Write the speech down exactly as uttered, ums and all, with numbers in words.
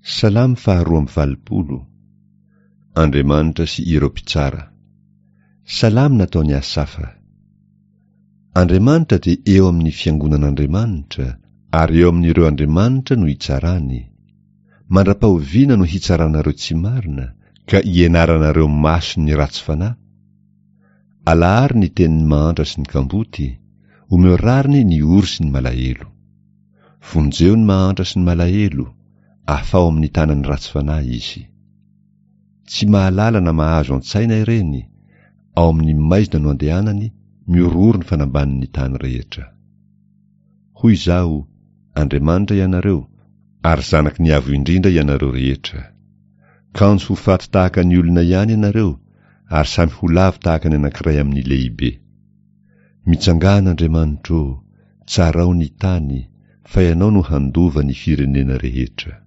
Salamy faharoa amby valopolo. Andriamanitra sy ireo mpitsara. Salamy nataony Asafa. Andriamanitra dia eo amin'ny fiangonan'Andriamanitra, ary eo amin'ireo Andriamanitra no hitsarany. Mandra-pahoviana no hitsaranareo tsy marina, ka ienaranareo maso ny ratsy fanahy. Alahary ny tenin'ny mahantra sy ny kamboty, omeo rariny ny ory sy ny malahelo. Vonjeo ny mahantra sy ny malahelo, afao amin'ny tanany ratsy fanahy izy. Tsy mahalala na mahazo an-tsaina ireny, ao amin'ny maizina no andehanany, miororo ny fanambanin'ny tany rehetra. Hoy izao, Andriamanitra ianareo, ary zanaky ny avo indrindra ianareo rehetra. Kanjo ho faty tahaka ny olona ihany ianareo, ary samy ho lavo tahaka ny anankiray amin'ny lehibe. Mitsangan'Andriamanitra, tsarao ny tany, fa ianao no handova ny firenena rehetra.